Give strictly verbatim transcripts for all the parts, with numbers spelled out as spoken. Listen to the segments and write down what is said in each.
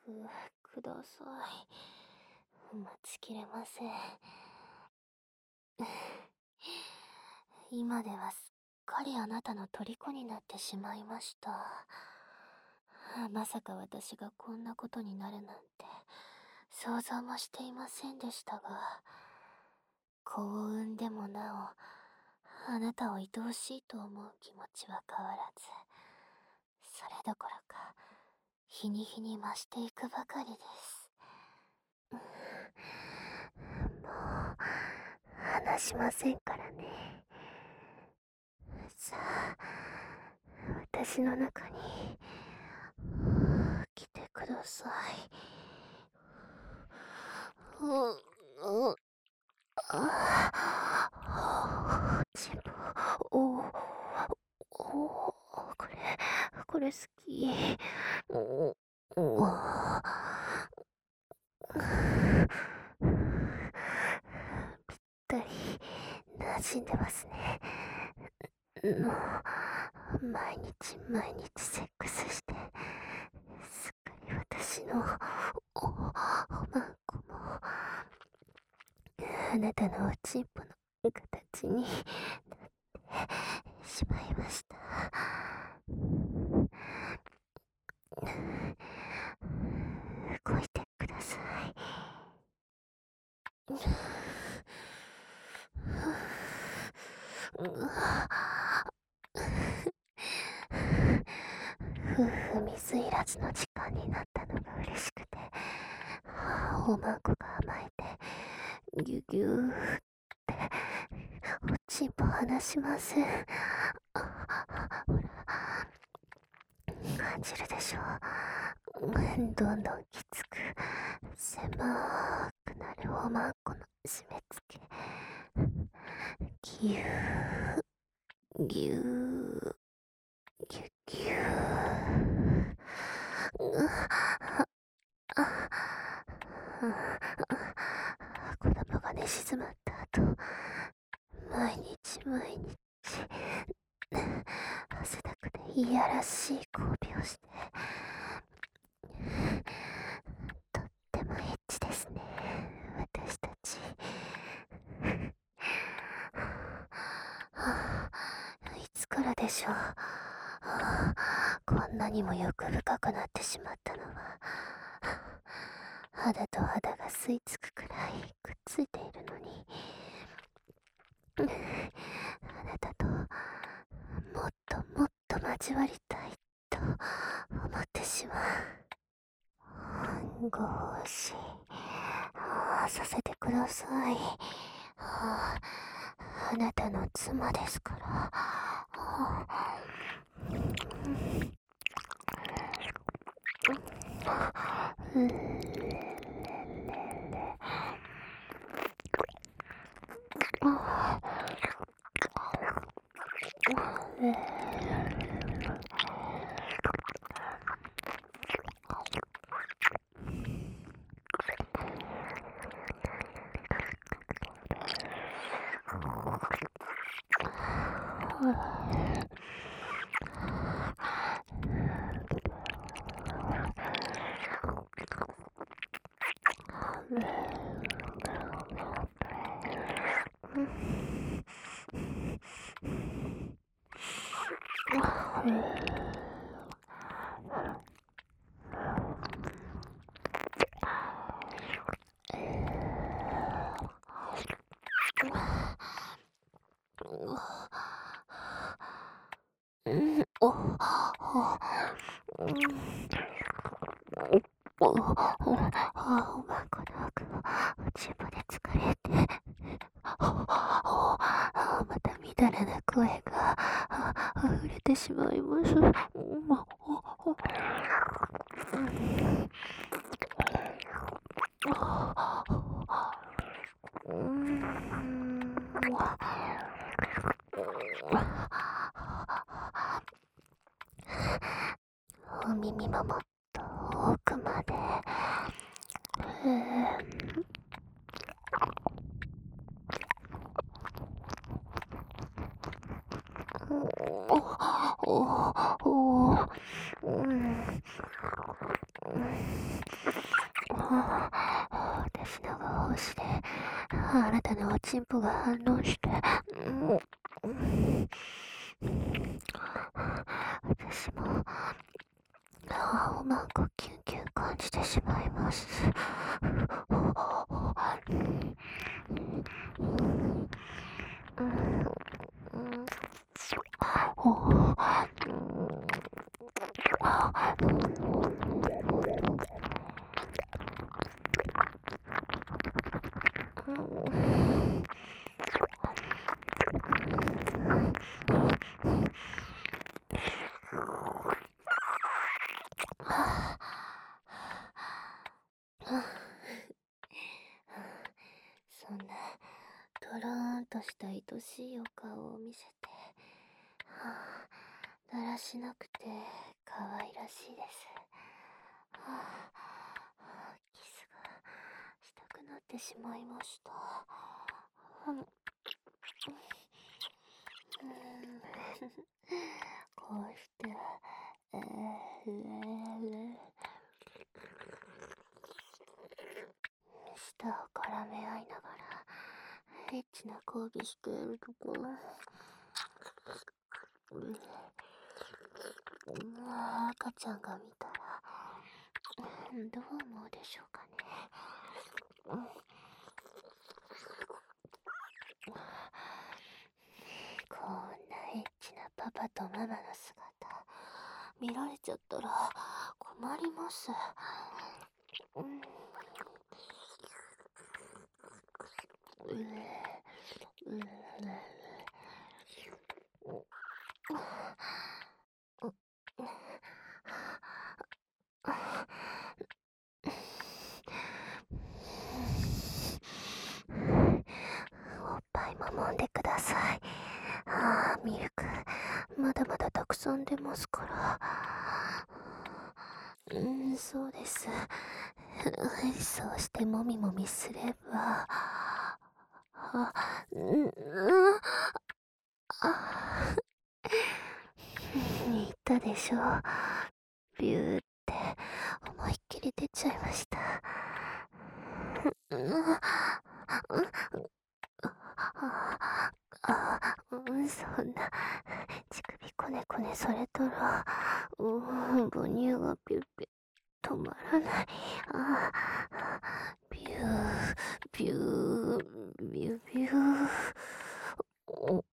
く、ください。待ちきれません。今ではすっかりあなたの虜になってしまいました。まさか私がこんなことになるなんて想像もしていませんでしたが、子を産んでもなおあなたを愛おしいと思う気持ちは変わらず、それどころか日に日に増していくばかりです。もう話しませんからね。さあ、私の中に来てください。うん、うん、あ、チンポ、おお、これ、これ好き。うん、うん、ぴったり馴染んでますね。もう毎日毎日セックスして、すっかり私のお、おまんこもあなたのおちんぽの形になってしまいました。動いてください。夫婦水入らずの時間になったのが嬉しくて、おまんこが甘えてギュギューっておちんぽ離しません。ほら感じるでしょう。どんどんきつく狭くなるおまんこの締め付け。ぎゅーぎゅーぎゅぎゅー。子供が寝静まった後、毎日毎日汗だくでいやらしい交尾をして、とってもエッチですね、私たち。いつからでしょう、こんなにも欲深くなってしまったのは。肌と肌が吸い付くくらいくっついているのに、あなたともっともっと交わりたいと思ってしまう。ご奉仕させてください。あなたの妻ですから。うん、お、お、うん、お、お、おまんこの奥をおちんぽで疲れて、お、お、またみだらな声が溢れてしまいます。お、お、うん、お耳ももっと奥まで。お、お、お、うん、 私の方しであなたのおちんぽが反応して、うん、私もおまんこキュンキュン感じてしまいます。そんなとろーんとした愛しいお顔を見せて、はあ、だらしなくて可愛らしいです。はあ、キスがしたくなってしまいました。うん、こうして、えー、舌を絡め合いながらエッチな交尾しているところ、うん、赤ちゃんが見たら、うん、どう思うでしょうかね。うん、こんなエッチなパパとママの姿見られちゃったら困ります。うん、ううおっぱいも揉んでください。ああ、ミルクまだまだたくさん出ますから。うん、そうです。そうしてもみもみすれば、あ、うん、うん、あ、言ったでしょ。ビューって思いっきり出ちゃいました。うん、うん、あ、うん、そんな、乳首こねこねされたら、うん、母乳がピュッピュッ止まらない。あ、ビュー、ビュー、ビュー、ビュー。お、も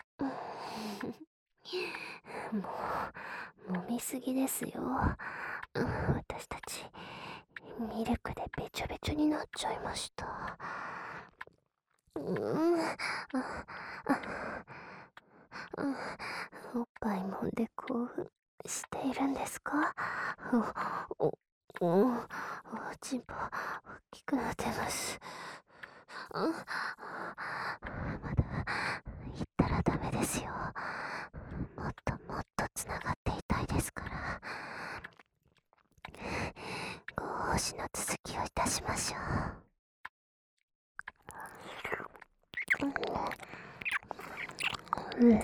う、揉みすぎですよ。うん、私たち、ミルクでべちょべちょになっちゃいました。うん、あ、うん、おっぱい揉んで興奮しているんですか？お、お、お、おちんぽ大きくなってます。うん、まだ言ったらダメですよ。もっともっとつながっていたいですから。ご奉仕の続きをいたしましょう。うん、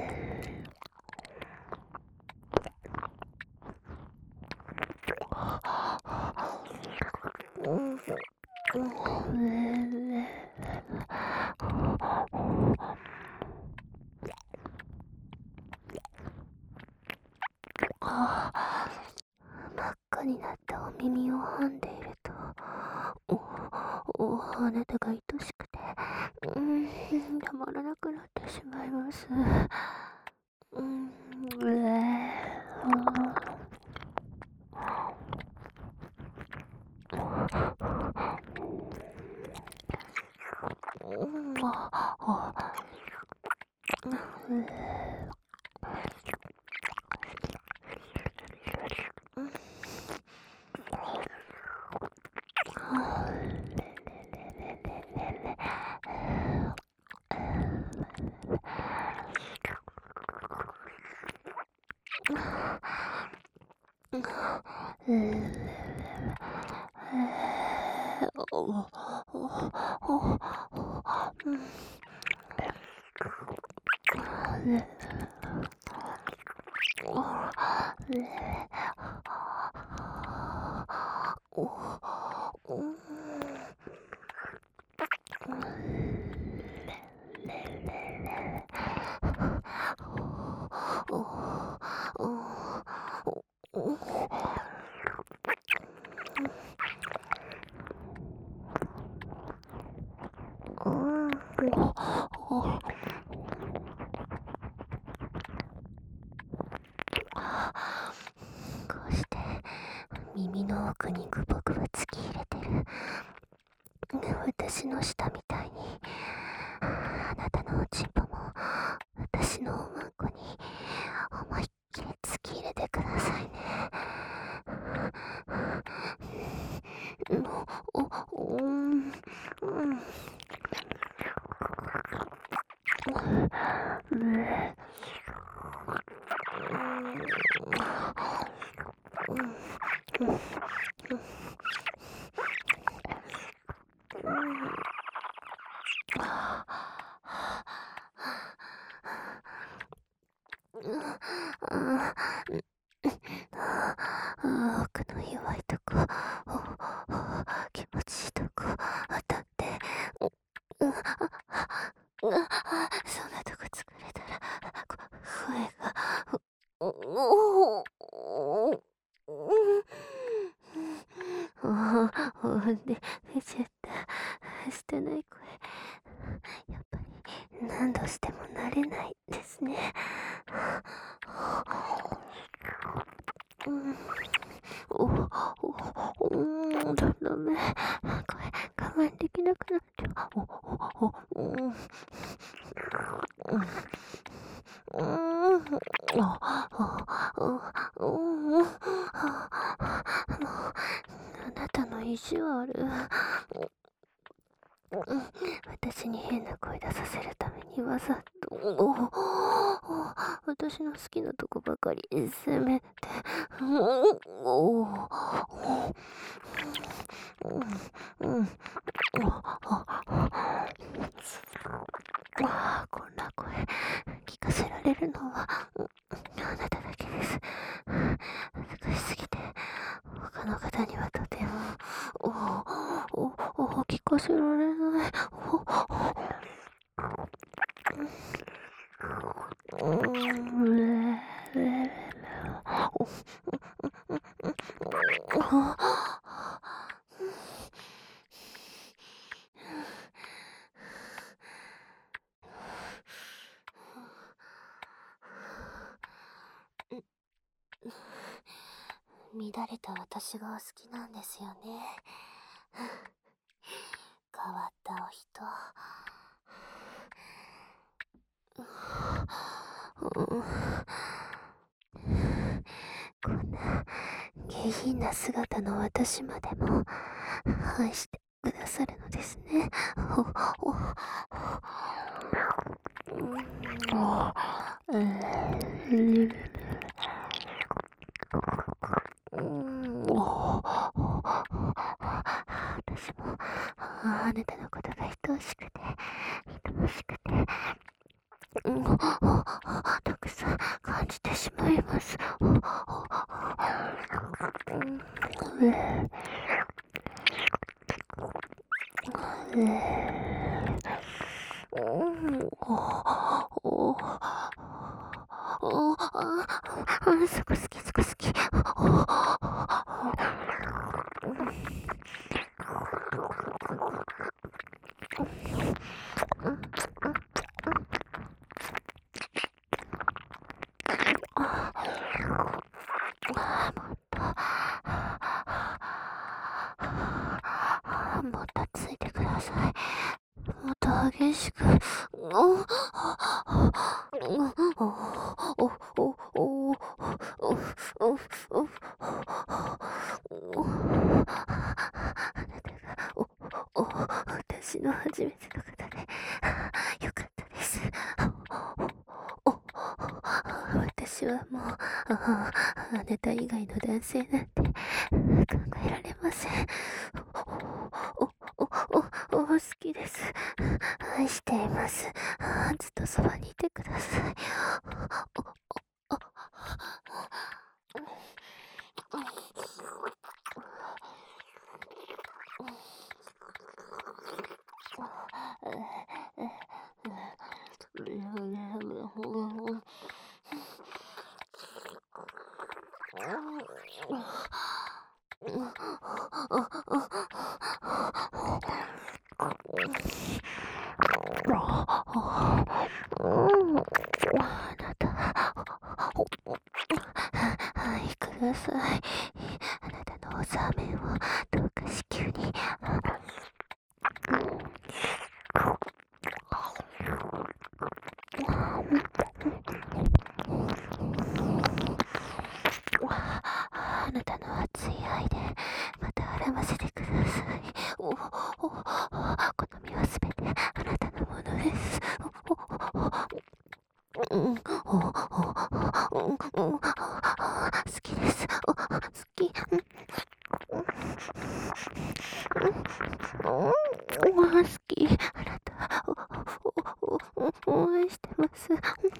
うん、うん、真っ赤になったお耳を噛んでいると、お、お、あなたが愛しくて、うん、たまらなくなってしまいます。うん、うえうん、あ、あ、うん、うん、お、お、お、うん、お、お、 の奥にグボグボ突き入れてる私の舌みたいに、あなたのおちんぽも私のおまんこに思いっきり突き入れてくださいね。お、お、うん、うん。奥の弱いとこ、気持ちいいとこ当たって、そんなとこ作れたら声がおおで出ちゃった。してない声、やっぱり何度しても慣れないですね。うん、おおおだダメ、声我慢できなくなっちゃう。おおおうんうんあなたの意地悪。私に変な声出させるためにわざと私の好きなとこばかり責めて、こんな声聞かせられるのはあなただけです。恥ずかしすぎて他の方にはとてもおおお聞かせられない。乱れた私がお好きなんですよね。変わったお人。こんな下品な姿の私までも愛してくださるのですね。おお私もあなたのことが愛おしくて愛おしくて、うん、たくさん感じてしまいます。そこ好き、そこ好き。もっとついてください。もっと激しく。おおおおおおあなたがおお私の初めての方でよかったです。お私はもうあなた以外の男性なんて考えられません。おおおお好きです。愛しています。ずっとそばにいてください。あなた、はい、ください。あなたのお好ザーメンをどうか至急に。あなたの熱い愛でまた荒ませてください。おおお、この身はすべてあなたのものです。うん、おおお、うん、好きです。お、好き。うん、好き。あなた、おおお、応援してます。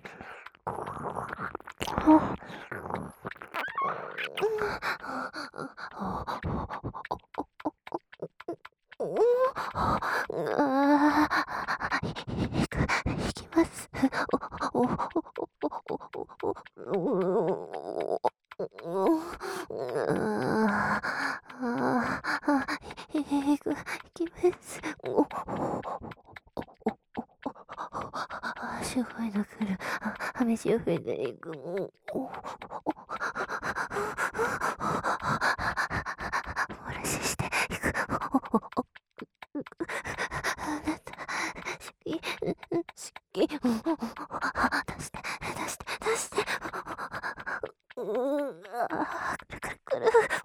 ああ、いく、いきます。お、お、お、お、いく、いきます。お、すごいの来る。雨潮吹いていく。漏らししていく。あなた、好き、好き。出して、出して、出して。うん、あー、くるくるくる。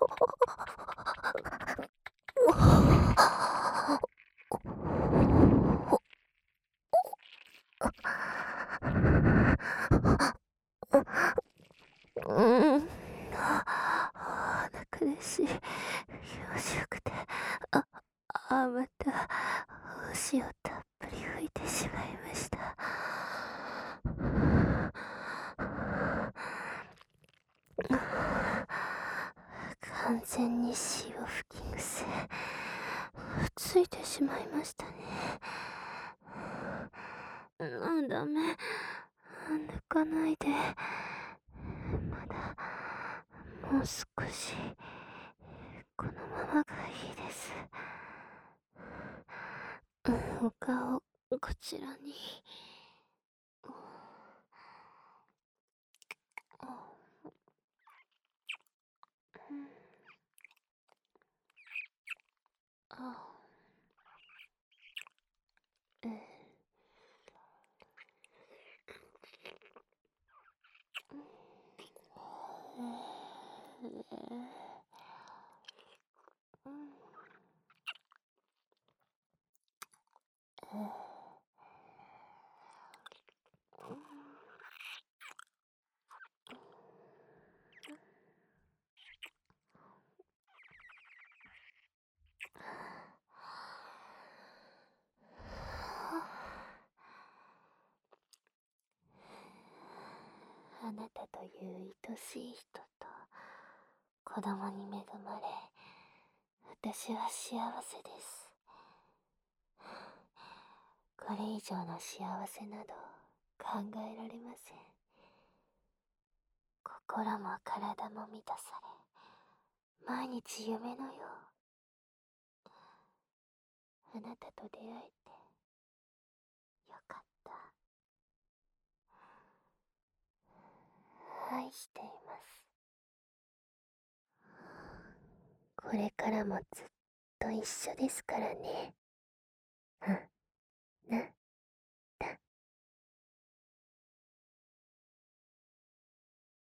うん。ああ、苦しい。気持ちよくて。あ、あ、また、星をたっぷり吹いてしまいました。完全に潮吹き癖ついてしまいましたね。あ、ダメ。抜かないで。まだもう少しこのままがいいです。お顔こちらに。あ、ええ、あなたという愛しい人と子供に恵まれ、私は幸せです。これ以上の幸せなど考えられません。心も体も満たされ、毎日夢のよう。あなたと出会えてよかった。愛しています。これからもずっと一緒ですからね。うん。